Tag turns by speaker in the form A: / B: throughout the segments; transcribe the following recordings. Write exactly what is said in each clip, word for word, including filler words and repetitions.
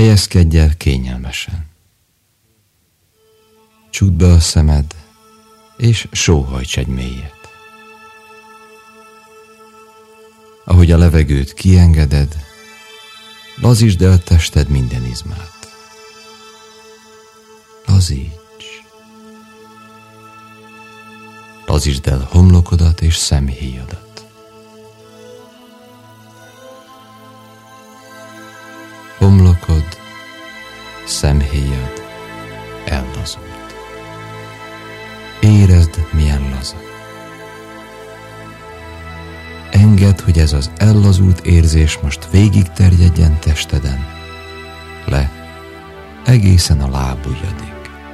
A: Helyezkedj el kényelmesen. Csukd be a szemed, és sóhajts egy mélyet. Ahogy a levegőt kiengeded, lazítsd el tested minden izmát. Lazíts. Lazítsd el homlokodat és szemhéjadat. Homlokod, szemhéjad ellazult. Érezd, milyen laza. Engedd, hogy ez az ellazult érzés most végig terjedjen testeden, le, egészen a lábujjadig.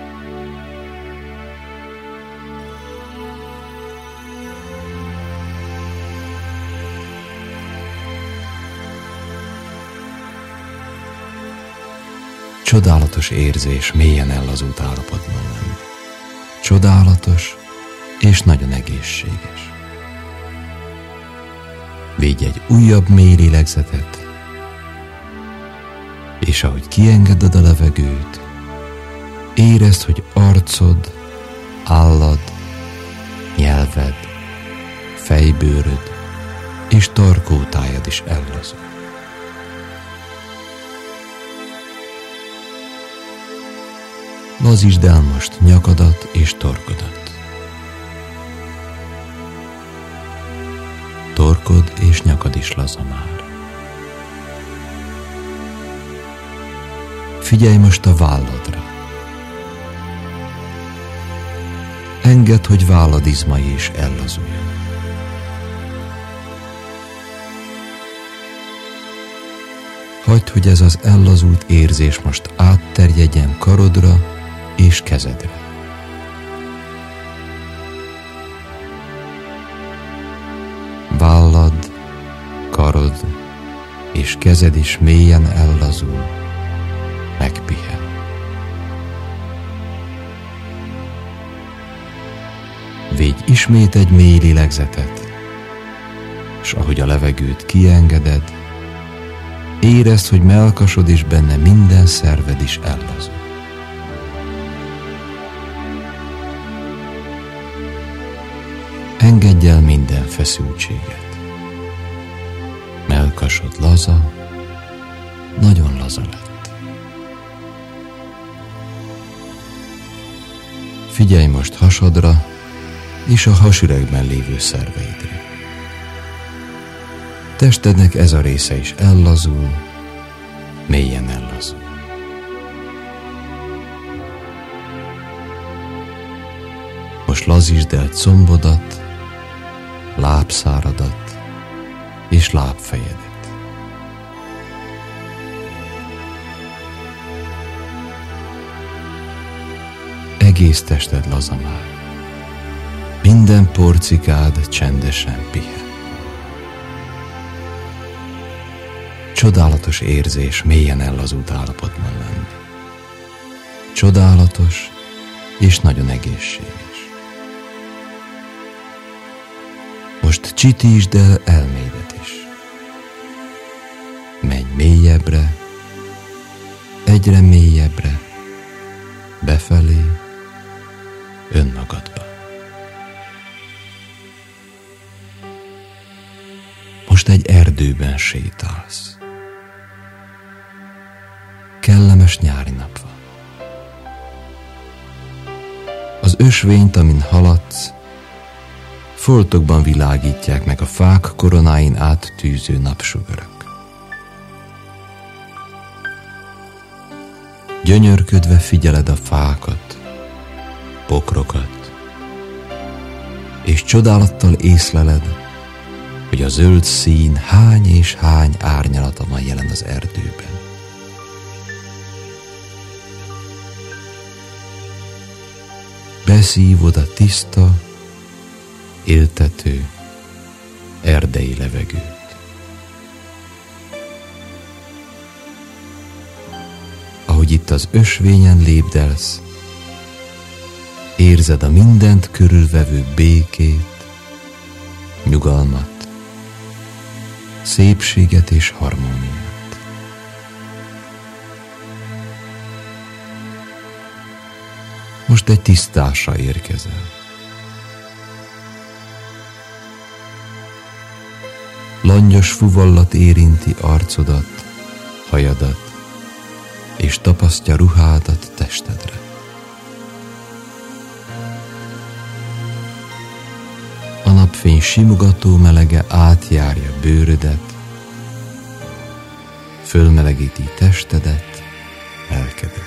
A: Csodálatos érzés mélyen ellazult állapotban lenni. Csodálatos és nagyon egészséges. Védj egy újabb mély lélegzetet, és ahogy kiengeded a levegőt, érezd, hogy arcod, állad, nyelved, fejbőröd és tarkótájad is ellazul. Lazítsd el most nyakadat és torkodat. Torkod és nyakad is laza már. Figyelj most a válladra. Engedd, hogy vállad izmai is ellazuljon. Hagyd, hogy ez az ellazult érzés most átterjedjen karodra és kezedre. Vállad, karod és kezed is mélyen ellazul, megpihen. Védj ismét egy mély lélegzetet, s ahogy a levegőt kiengeded, érezd, hogy mellkasod és benne minden szerved is ellazul. Engedj el minden feszültséget. Mellkasod laza, nagyon laza lett. Figyelj most hasadra és a hasüregben lévő szerveidre. Testednek ez a része is ellazul, mélyen ellazul. Most lazítsd el combodat, lábszáradat és lábfejedet. Egész tested laza már. Minden porcikád csendesen pihen. Csodálatos érzés mélyen ellazult állapotban lenni. Csodálatos és nagyon egészséges. Most csitítsd el elmédet is. Menj mélyebbre, egyre mélyebbre, befelé, önmagadba. Most egy erdőben sétálsz. Kellemes nyári nap van. Az ösvényt, amin haladsz, foltokban világítják meg a fák koronáin át tűző napsugarak. Gyönyörködve figyeled a fákat, pokrokat, és csodálattal észleled, hogy a zöld szín hány és hány árnyalata van jelen az erdőben. Beszívod a tiszta, éltető, erdei levegőt. Ahogy itt az ösvényen lépdelsz, érzed a mindent körülvevő békét, nyugalmat, szépséget és harmóniát. Most egy tisztásra érkezel. Langyos fuvallat érinti arcodat, hajadat, és tapasztja ruhádat testedre. A napfény simogató melege átjárja bőrödet, fölmelegíti testedet, lelkedet.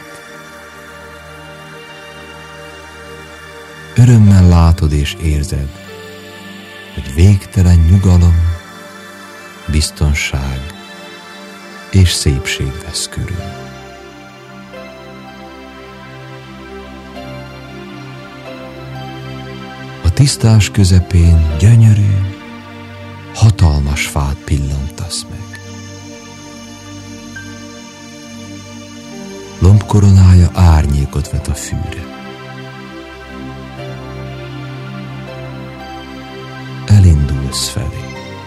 A: Örömmel látod és érzed, hogy végtelen nyugalom, biztonság és szépség vesz körül. A tisztás közepén gyönyörű, hatalmas fát pillantasz meg. Lombkoronája árnyékot vet a fűre. Elindulsz felé.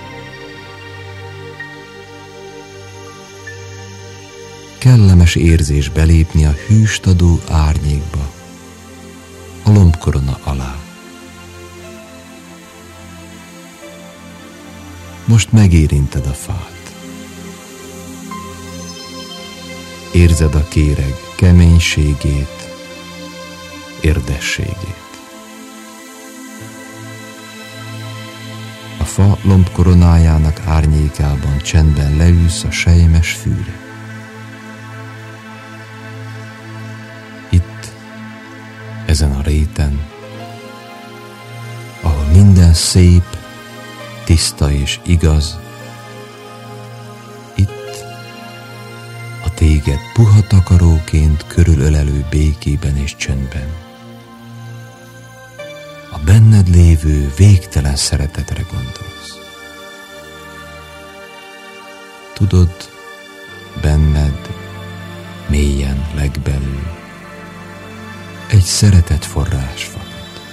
A: Kellemes érzés belépni a hűst adó árnyékba, a lombkorona alá. Most megérinted a fát. Érzed a kéreg keménységét, érdességét. A fa lombkoronájának árnyékában csendben leülsz a selymes fűre. Itt, ezen a réten, ahol minden szép, tiszta és igaz, itt, a téged puha takaróként körülölelő békében és csöndben, a benned lévő végtelen szeretetre gondolsz. Tudod, benned, mélyen legbelül egy szeretet forrás fakad.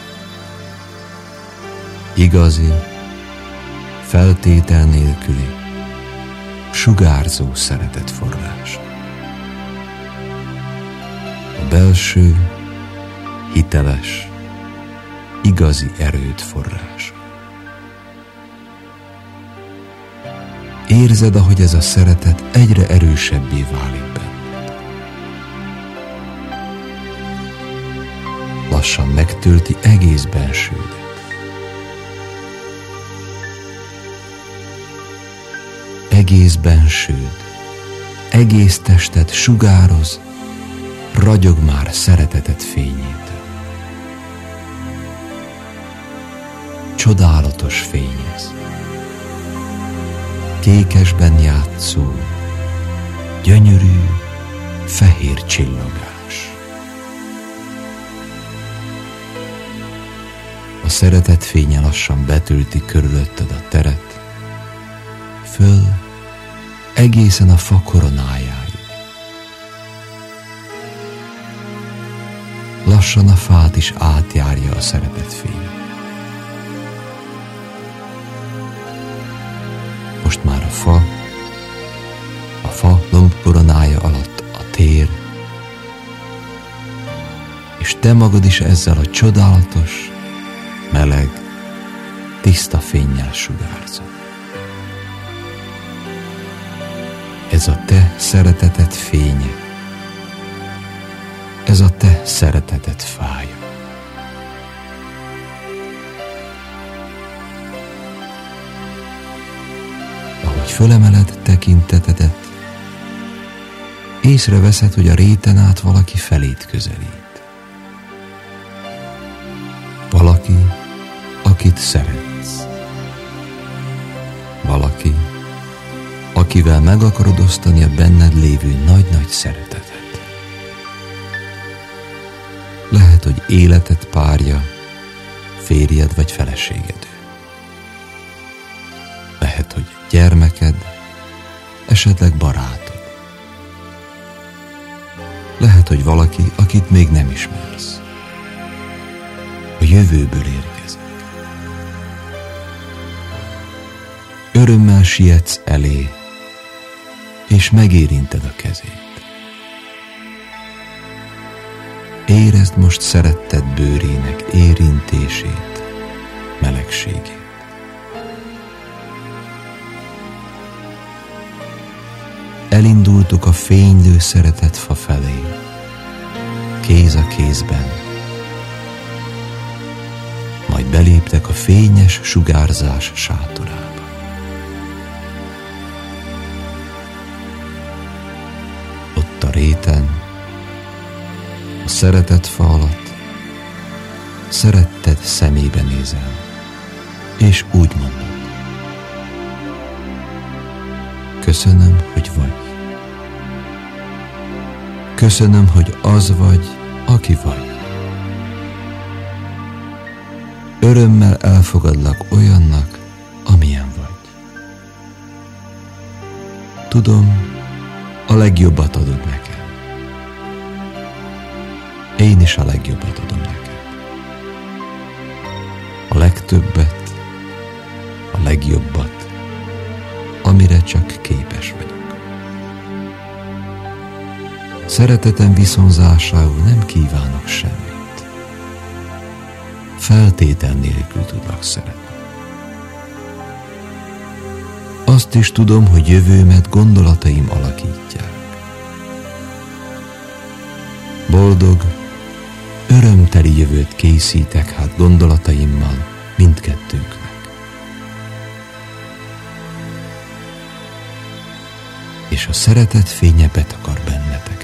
A: Igazi, feltétel nélküli, sugárzó szeretet forrás. A belső, hiteles, igazi erőd forrás. Érzed, ahogy ez a szeretet egyre erősebbé válik benned. Lassan megtölti egész bensődet. Egész bensőd, egész tested sugároz, ragyog már szereteted fényétől. Csodálatos fény ez. Kékesben játszó, gyönyörű, fehér csillogás. A szeretet fénye lassan betölti körülötted a teret, föl egészen a fa koronájáig. Lassan a fát is átjárja a szeretet fény. Most már a fa, a fa lombkoronája alatt a tér, és te magad is ezzel a csodálatos, meleg, tiszta fénnyel sugárzol. Ez a te szereteted fénye, ez a te szereteted fája. Ahogy fölemeled tekintetedet, észreveszed, hogy a réten át valaki felét közelít. Valaki, akit szeretsz. Valaki, akivel meg akarod osztani a benned lévő nagy-nagy szeretetet. Lehet, hogy életed párja, férjed vagy feleséged. Lehet, hogy gyermeked, esetleg barátod. Lehet, hogy valaki, akit még nem ismersz. A jövőből érkezik. Örömmel sietsz elé, és megérinted a kezét. érezd most szeretted bőrének érintését, melegségét. Elindultok a fénylő szeretetfa felé, kéz a kézben, majd beléptek a fényes sugárzás sátorába. Ott a réten, a szeretetfa alatt szeretted szemébe nézel, és úgy mondod: köszönöm, hogy vagy. Köszönöm, hogy az vagy, aki vagy. Örömmel elfogadlak olyannak, amilyen vagy. Tudom, a legjobbat adod nekem. Én is a legjobbat adom neked. A legtöbbet, a legjobbat, amire csak képes vagyok. Szeretetem viszonzásául nem kívánok semmit. Feltétel nélkül tudlak szeretni. Azt is tudom, hogy jövőmet gondolataim alakítják. Boldog, örömteli jövőt készítek hát gondolataimmal mindkettőnknek. És a szeretet fénye betakar benneteket.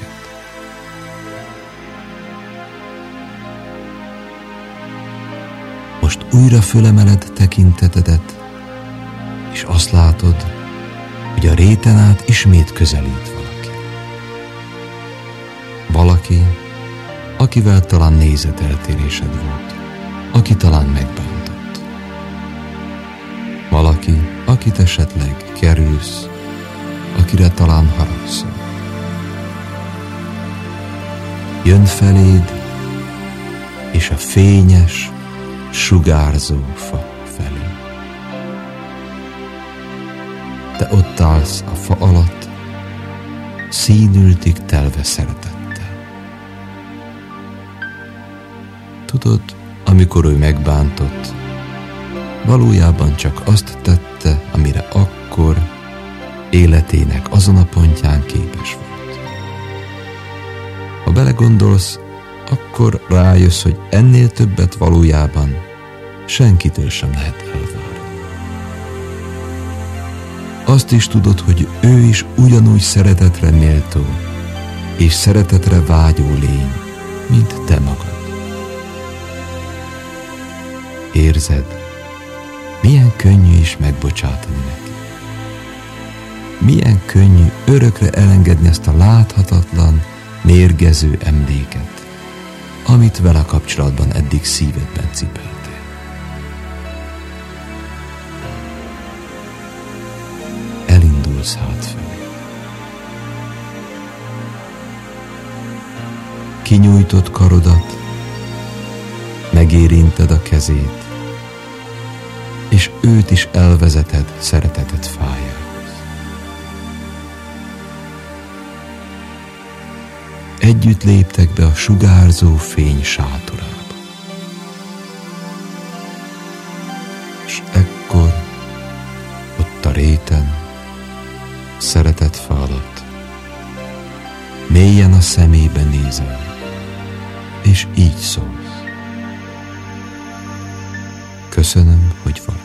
A: Most újra fölemeled tekintetedet, és azt látod, hogy a réten át ismét közelít valaki. Valaki, akivel talán nézeteltérésed volt, aki talán megbántott. Valaki, akit esetleg kerülsz, akire talán haragszol. Jön feléd, és a fényes, sugárzó fa felé. Te ott állsz a fa alatt, színültig telve szeretettel. Tudod, amikor ő megbántott, valójában csak azt tette, amire akkor életének azon a pontján képes volt. Ha belegondolsz, akkor rájössz, hogy ennél többet valójában senkitől sem lehet elvárni. Azt is tudod, hogy ő is ugyanúgy szeretetre méltó és szeretetre vágyó lény, mint te magad. Érzed, milyen könnyű is megbocsátani neki. Milyen könnyű örökre elengedni ezt a láthatatlan, mérgező emléket, amit vele kapcsolatban eddig szívedben cipeltél. Elindulsz hátfelé. Kinyújtott karodat, megérinted a kezét, és őt is elvezeted szereteted fájához. Együtt léptek be a sugárzó fény sátorába. És ekkor ott a réten, szeretetfa alatt, mélyen a szemébe nézel, és így szólsz: köszönöm, hogy vagy.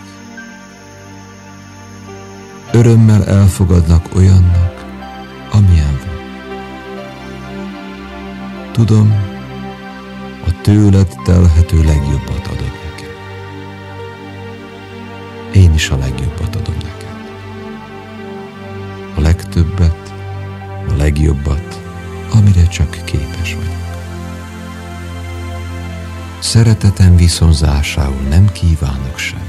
A: Örömmel elfogadlak olyannak, amilyen vagy. Tudom, a tőled telhető legjobbat adod nekem. Én is a legjobbat adom neked. A legtöbbet, a legjobbat, amire csak képes vagyok. Szeretetem viszonzásául nem kívánok semmit.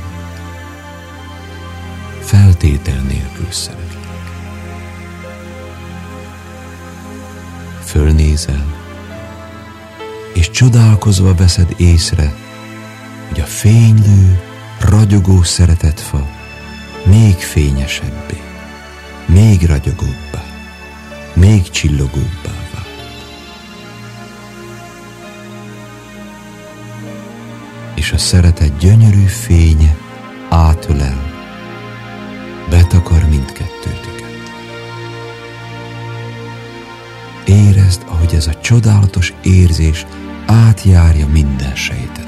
A: Feltétel nélkül szeretlek. Fölnézel, és csodálkozva veszed észre, hogy a fénylő, ragyogó szeretetfa még fényesebbé, még ragyogóbbá, még csillogóbbá vált. és a szeretet gyönyörű fénye átölel, betakar mindkettőtöket. Érezd, ahogy ez a csodálatos érzés átjárja minden sejtedet.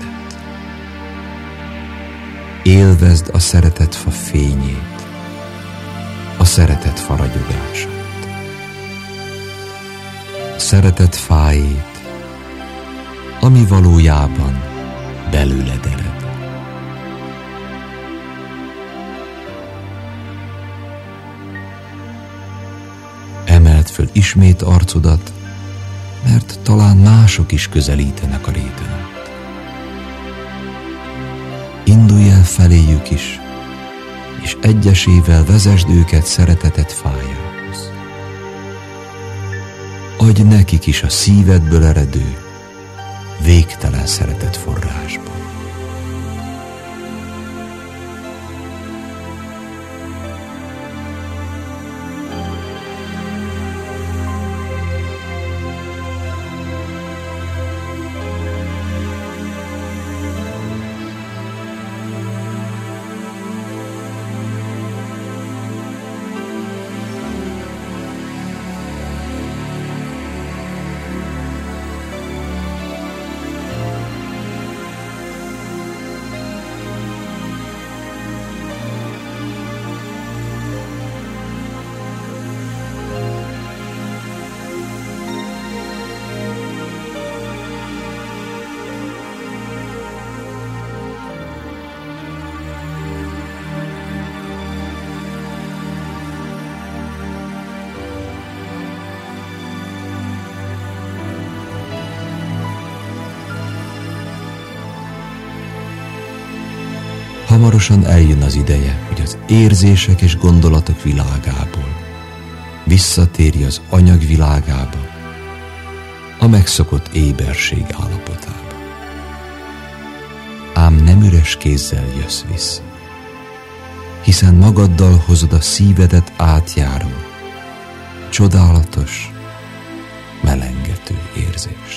A: Élvezd a szeretetfa fényét, a szeretetfa ragyogását, a szeretetfájét, ami valójában belőled ered. Emeld föl ismét arcodat, mert talán mások is közelítenek a réten át. Indulj el feléjük is, és egyesével vezesd őket szereteted fájához. Adj nekik is a szívedből eredő, végtelen szeretet forrásba. Hamarosan eljön az ideje, hogy az érzések és gondolatok világából visszatérj az anyag világába, a megszokott éberség állapotába. Ám nem üres kézzel jössz vissza, hiszen magaddal hozod a szívedet átjáró, csodálatos, melengető érzést.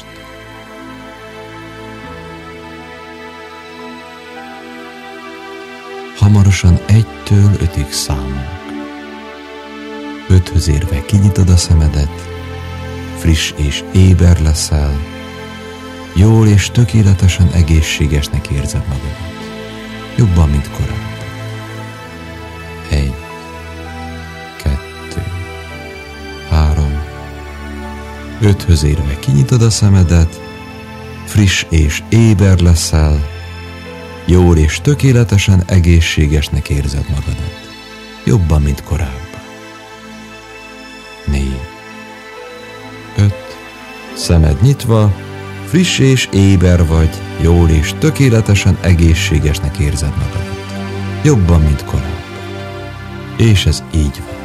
A: Hamarosan egytől ötig számolunk. Öthöz érve kinyitod a szemedet, friss és éber leszel, jól és tökéletesen egészségesnek érzed magadat, jobban, mint korábban. Egy, kettő, három, öthöz érve kinyitod a szemedet, friss és éber leszel, jól és tökéletesen egészségesnek érzed magadat, jobban, mint korábban. Négy, öt, szemed nyitva, friss és éber vagy, jól és tökéletesen egészségesnek érzed magadat, jobban, mint korábban. És ez így van.